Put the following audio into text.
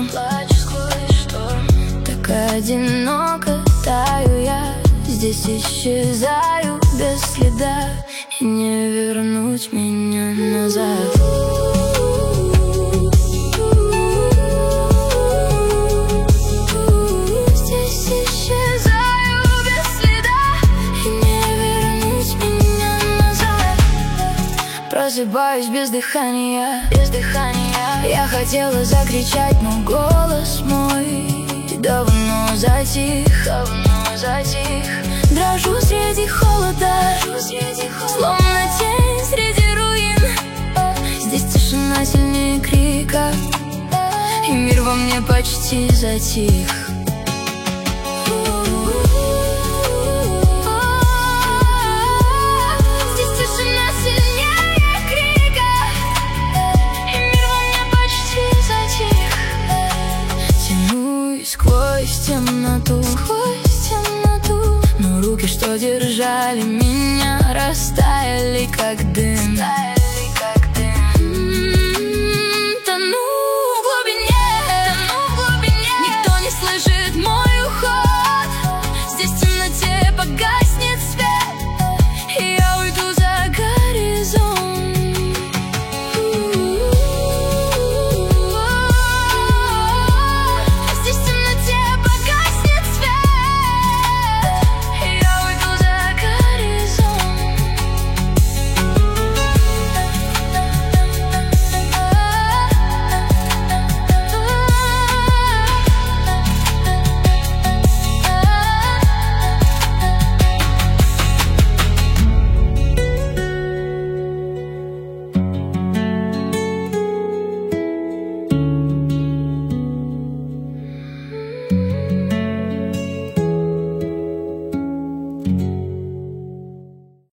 шторм, так одиноко таю я. Здесь исчезаю без следа, и не вернуть меня назад. Здесь исчезаю без следа, и не вернуть меня назад. Просыпаюсь без дыхания, Я хотела закричать, но голос мой давно затих. Дрожу среди холода, словно тень среди руин. Здесь тишина сильнее крика, и мир во мне почти затих. Здесь тишина сильнее крика, и мир во мне почти затих. Тянусь сквозь темноту, но руки, что держали меня, растаяли, как дым.